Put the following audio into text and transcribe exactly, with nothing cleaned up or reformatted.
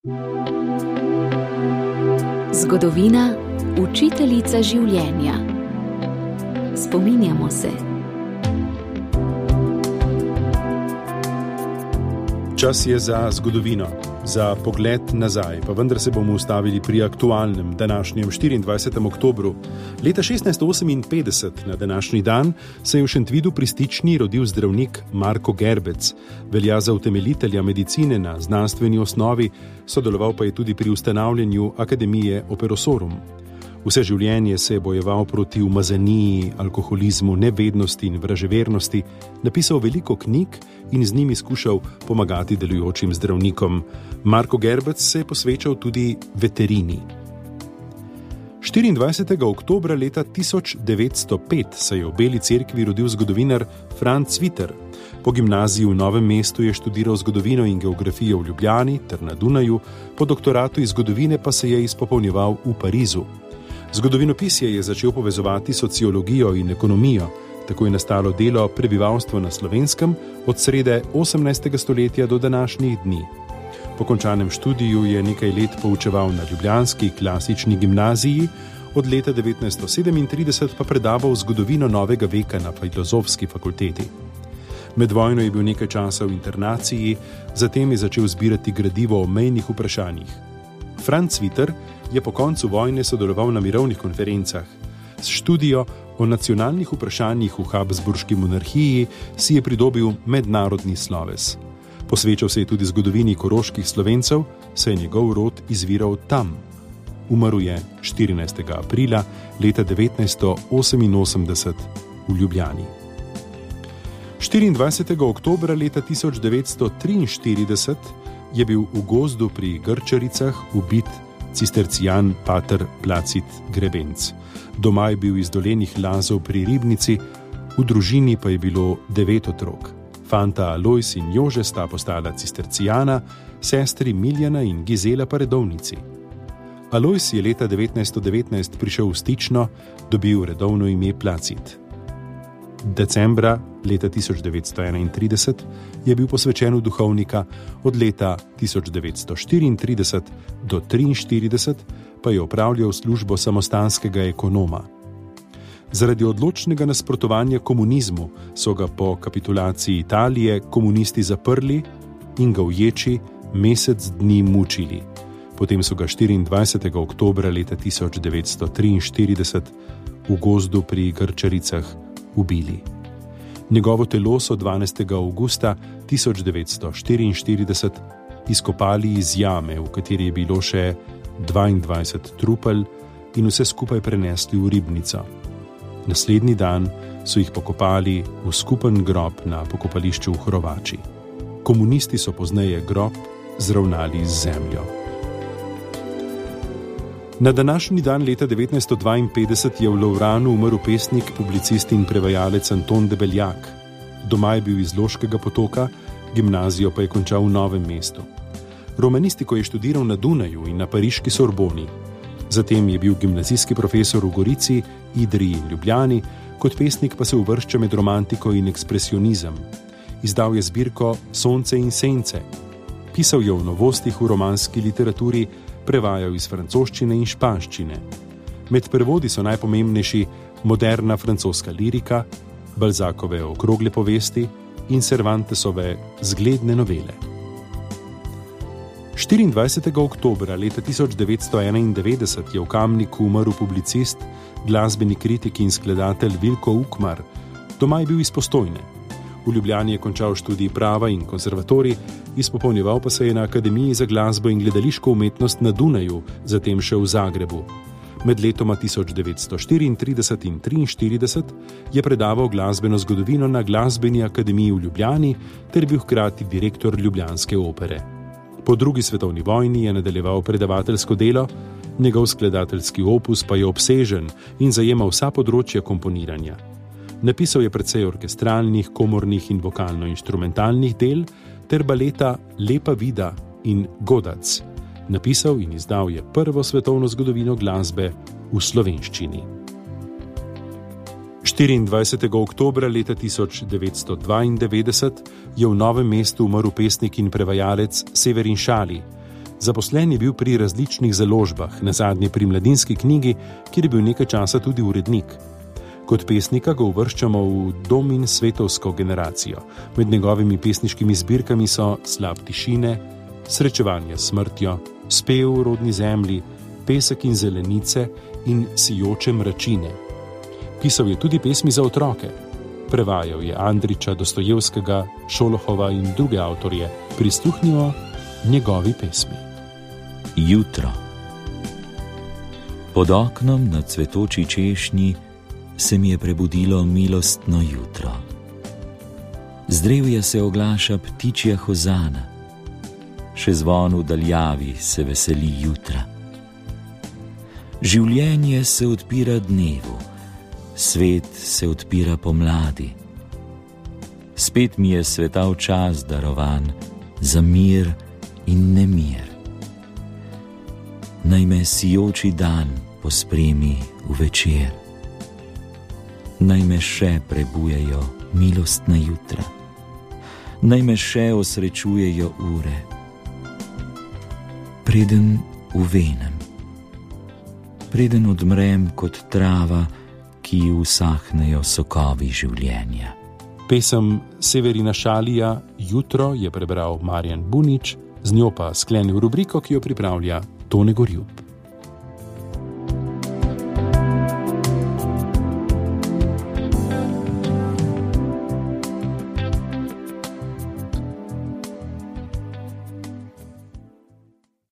Zgodovina, učiteljica življenja. Spominjamo se. Čas je za zgodovino, za pogled nazaj, pa vendar se bomo ustavili pri aktualnem današnjem štiriindvajsetem oktobru. Leta šestnajststo oseminpetdeset na današnji dan se je v Šentvidu pri Stični rodil zdravnik Marko Gerbec. Velja za utemeljitelja medicine na znanstveni osnovi, sodeloval pa je tudi pri ustanavljanju Akademije Operosorum. Vse življenje se je bojeval proti umazaniji, alkoholizmu, nevednosti in vraževernosti, napisal veliko knjig in z njimi skušal pomagati delujočim zdravnikom. Marko Gerbec se je posvečal tudi veterini. štiriindvajsetega oktobra leta tisoč devetsto pet se je v Beli cerkvi rodil zgodovinar Franc Viter. Po gimnaziji v Novem mestu je študiral zgodovino in geografijo v Ljubljani ter na Dunaju, po doktoratu iz zgodovine pa se je izpopolnjeval v Parizu. Zgodovinopisje je začel povezovati sociologijo in ekonomijo, tako je nastalo delo Prebivalstvo na Slovenskem od srede osemnajstega stoletja do današnjih dni. Po končanem študiju je nekaj let poučeval na ljubljanski klasični gimnaziji, od leta devetnajststo sedemintrideset pa predaval zgodovino novega veka na Filozofski fakulteti. Med vojno je bil nekaj časa v internaciji, zatem je začel zbirati gradivo o mejnih vprašanjih. Franc Viter je po koncu vojne sodeloval na mirovnih konferencah. S študijo o nacionalnih vprašanjih v Habsburški monarhiji si je pridobil mednarodni sloves. Posvečal se je tudi zgodovini koroških Slovencev, saj je njegov rod izviral tam. Umrl je štirinajstega aprila leta devetnajststo oseminosemdeset v Ljubljani. štiriindvajsetega oktobra leta tisoč devetsto triinštirideset je bil v gozdu pri Grčaricah ubit cistercijan pater Placid Grebenc. Doma je bil iz Dolenjih Lazov pri Ribnici, v družini pa je bilo devet otrok. Fanta Alojz in Jože sta postala cistercijana, sestri Miljana in Gizela pa redovnici. Alojz je leta devetnajststo devetnajst prišel v Stično, dobil redovno ime Placid. Decembra leta tisoč devetsto enaintrideset je bil posvečen v duhovnika, od leta tisoč devetsto štiriintrideset do triinštirideset pa je opravljal službo samostanskega ekonoma. Zaradi odločnega nasprotovanja komunizmu so ga po kapitulaciji Italije komunisti zaprli in ga v ječi mesec dni mučili. Potem so ga štiriindvajsetega oktobra leta tisoč devetsto triinštirideset v gozdu pri Grčaricah ubili. Njegovo telo so dvanajstega avgusta tisoč devetsto štiriinštirideset izkopali iz jame, v kateri je bilo še dvaindvajset trupel, in vse skupaj prenesli v Ribnico. Naslednji dan so jih pokopali v skupen grob na pokopališču v Hrovači. Komunisti so pozneje grob zravnali z zemljo. Na današnji dan leta devetnajststo dvainpetdeset je v Lovranu umrl pesnik, publicist in prevajalec Anton Debeljak. Doma je bil iz Loškega Potoka, gimnazijo pa je končal v Novem mestu. Romanistiko je študiral na Dunaju in na pariški Sorboni. Zatem je bil gimnazijski profesor v Gorici, Idriji in Ljubljani, kot pesnik pa se uvršča med romantiko in ekspresionizem. Izdal je zbirko Sonce in sence. Pisal je o novostih v romanski literaturi, prevajal iz francoščine in španščine. Med prevodi so najpomembnejši moderna francoska lirika, Balzacove okrogle povesti in Cervantesove zgledne novele. štiriindvajsetega oktobra leta tisoč devetsto enaindevetdeset je v Kamniku umrl publicist, glasbeni kritik in skladatelj Vilko Ukmar. Doma je bil iz Postojne. V Ljubljani je končal študij prava in konservatorij, izpopolnjeval pa se je na Akademiji za glasbo in gledališko umetnost na Dunaju, zatem še v Zagrebu. Med letoma tisoč devetsto štiriintrideset in triinštirideset je predaval glasbeno zgodovino na Glasbeni akademiji v Ljubljani ter bil hkrati direktor ljubljanske opere. Po drugi svetovni vojni je nadaljeval predavateljsko delo, njegov skladateljski opus pa je obsežen in zajema vsa področja komponiranja. Napisal je precej orkestralnih, komornih in vokalno-inštrumentalnih del ter baleta Lepa vida in Godac. Napisal in izdal je prvo svetovno zgodovino glasbe v slovenščini. štiriindvajsetega oktobra leta tisoč devetsto dvaindevetdeset je v Novem mestu umrl pesnik in prevajalec Severin Šali. Zaposlen je bil pri različnih založbah, nazadnje pri Mladinski knjigi, kjer je bil nekaj časa tudi urednik. Kot pesnika ga uvrščamo v dom in svetovsko generacijo. Med njegovimi pesniškimi zbirkami so Slap tišine, Srečevanje s smrtjo, Spev v rodni zemlji, Pesek in zelenice in Sijoče mračine. Pisal je tudi pesmi za otroke. Prevajal je Andrića, Dostojevskega, Šolohova in druge avtorje. Prisluhnimo njegovi pesmi. Jutro. Pod oknom na cvetoči češnji se mi je prebudilo milostno jutro. Z drevja se oglaša ptičja hozana, še zvon v daljavi se veseli jutra. Življenje se odpira dnevu, svet se odpira pomladi. Spet mi je svetav čas darovan za mir in nemir. Naj me sijoči dan pospremi v večer. Naj me še prebujejo milostna jutra. Naj me še osrečujejo ure. Preden uvenem, preden odmrem kot trava, ki usahnejo sokovi življenja. Pesem Severina Šalija Jutro je prebral Marjan Bunič, z njo pa sklenil rubriko, ki jo pripravlja Tone Gorjup.